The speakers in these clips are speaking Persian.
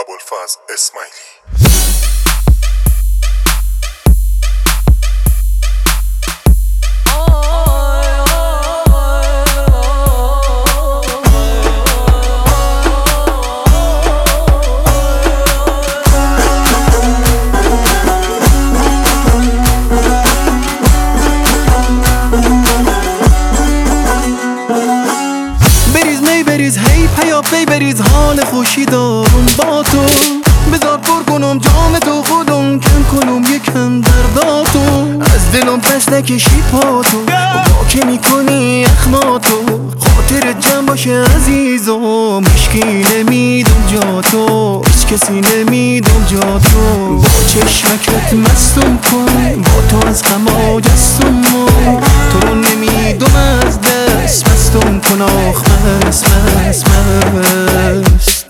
ابوالفضل اسماعیلی. بریز هی پیاپی بریز حال خوشی دارم با تو، بذار پر کنم جام تو خودم، کم کنم یکم درداتو، از دلم پس نکشی پاتو، با که میکنی اخماتو، خاطر جمع باشه عزیزم، هیچکی نمیدم جا تو، هیچ کسی نمیدم جا تو، با چشمکت مستم کن، با تو از غم آجستم من، تو رو نمیدم از دست مستم کن، آخ مست مست مست.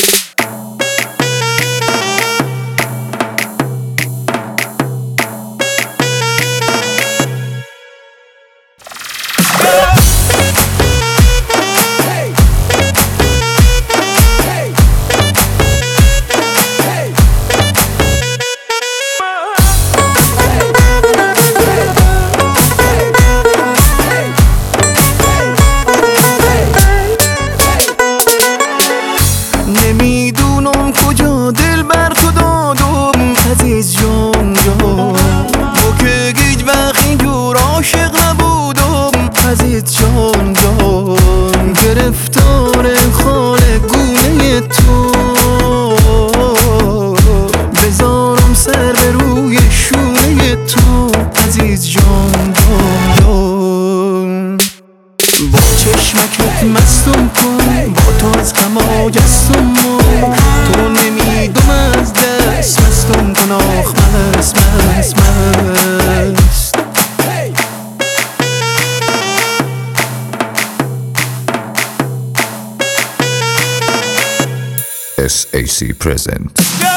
نمیدونم کجا دل بر تو دادم عزیز جان جان، با که هیچ وقت اینجور عاشق نبودم عزیز جان جان، گرفتار خال گونه تو، بذارم سر به روی شونه تو عزیز جان جان، با چشمکت مستم کن، با تو از غم آجستم من، تو رو نمیدم از دست مستم کن، آخ مست مست مست. SAC present.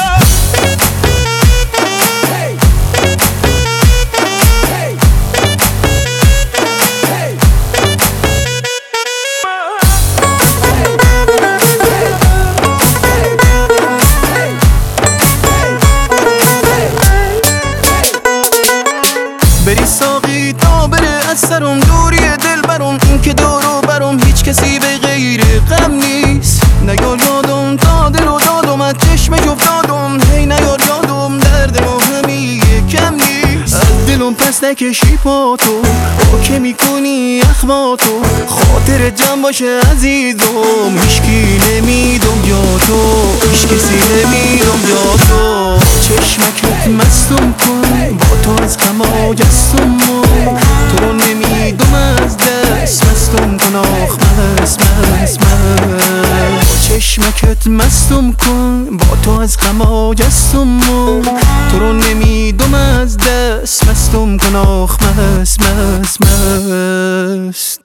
بری ساقی تا بره از سرم دوری دل برم، این که دورو برم هیچ کسی به غیر غم نیست، نیار یادم تا دل و دادم از چشم جفت دادم، هی نیار یادم درد ما همی کم نیست، از دلم پس نکشی پاتو، با که میکنی اخماتو، خاطر جمع باشه عزیزم، هیچکی نمیدم جا تو، هیچ کسی نمیدم جا تو، چشمکت مستم کن، با تو از غم آجستم من، تو رو نمیدم از دست مستم کن، آخ مست مست مست. چشمکت مستم کن، با تو از غم آجستم من، تو رو نمیدم از دست مستم کن، آخ مست مست مست.